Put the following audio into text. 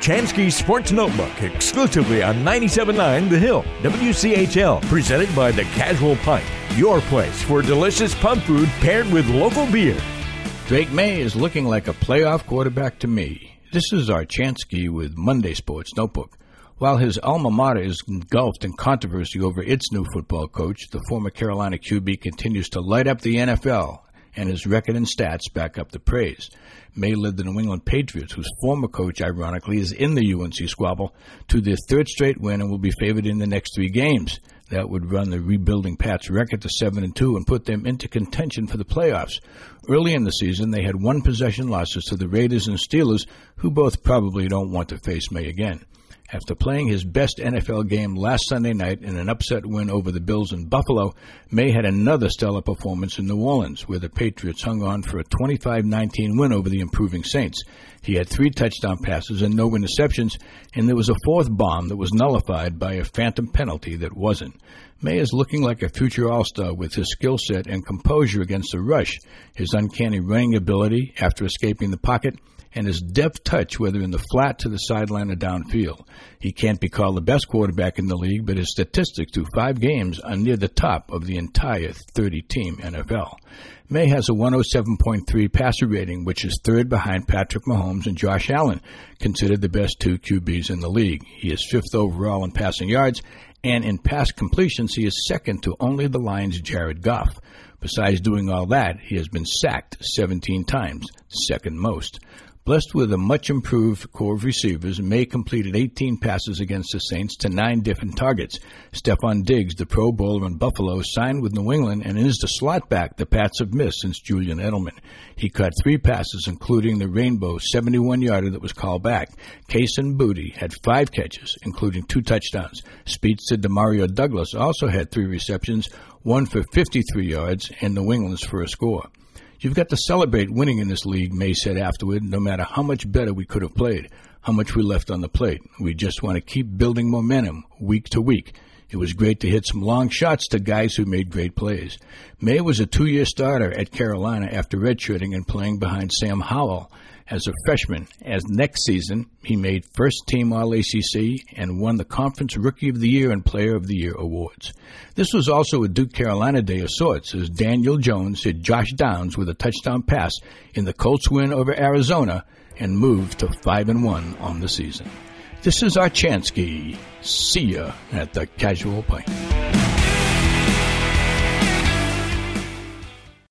Chansky Sports Notebook, exclusively on 97.9 The Hill, WCHL, presented by The Casual Pint, your place for delicious pub food paired with local beer. Drake May is looking like a playoff quarterback to me. This is our Chansky with Monday Sports Notebook. While his alma mater is engulfed in controversy over its new football coach, the former Carolina QB continues to light up the NFL, and his record and stats back up the praise. May led the New England Patriots, whose former coach, ironically, is in the UNC squabble, to their third straight win and will be favored in the next 3 games. That would run the rebuilding Pats' record to 7-2 and put them into contention for the playoffs. Early in the season, they had 1-possession losses to the Raiders and Steelers, who both probably don't want to face May again. After playing his best NFL game last Sunday night in an upset win over the Bills in Buffalo, May had another stellar performance in New Orleans, where the Patriots hung on for a 25-19 win over the improving Saints. He had 3 touchdown passes and no interceptions, and there was a 4th bomb that was nullified by a phantom penalty that wasn't. May is looking like a future all-star with his skill set and composure against the rush, his uncanny running ability after escaping the pocket, and his deft touch, whether in the flat, to the sideline, or downfield. He can't be called the best quarterback in the league, but his statistics through 5 games are near the top of the entire 30-team NFL. May has a 107.3 passer rating, which is 3rd behind Patrick Mahomes and Josh Allen, considered the best 2 QBs in the league. He is 5th overall in passing yards, and in pass completions, he is 2nd to only the Lions' Jared Goff. Besides doing all that, he has been sacked 17 times, 2nd most. Blessed with a much-improved core of receivers, May completed 18 passes against the Saints to 9 different targets. Stephon Diggs, the Pro Bowler in Buffalo, signed with New England and is the slot back the Pats have missed since Julian Edelman. He caught 3 passes, including the Rainbow 71-yarder that was called back. Kaysen Boutte had 5 catches, including 2 touchdowns. Speedster Demario Douglas also had 3 receptions, 1 for 53 yards, and New England's first score. You've got to celebrate winning in this league, May said afterward, no matter how much better we could have played, how much we left on the plate. We just want to keep building momentum week to week. It was great to hit some long shots to guys who made great plays. May was a 2-year starter at Carolina after redshirting and playing behind Sam Howell as a freshman. As next season, he made first-team All-ACC and won the Conference Rookie of the Year and Player of the Year awards. This was also a Duke Carolina day of sorts, as Daniel Jones hit Josh Downs with a touchdown pass in the Colts win over Arizona and moved to 5-1 on the season. This is our Chansky. See ya at the Casual Pint.